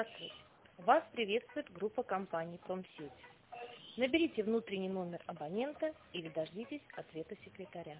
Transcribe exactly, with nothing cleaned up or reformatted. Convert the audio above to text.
Здравствуйте. Вас приветствует группа компаний «Промсеть». Наберите внутренний номер абонента или дождитесь ответа секретаря.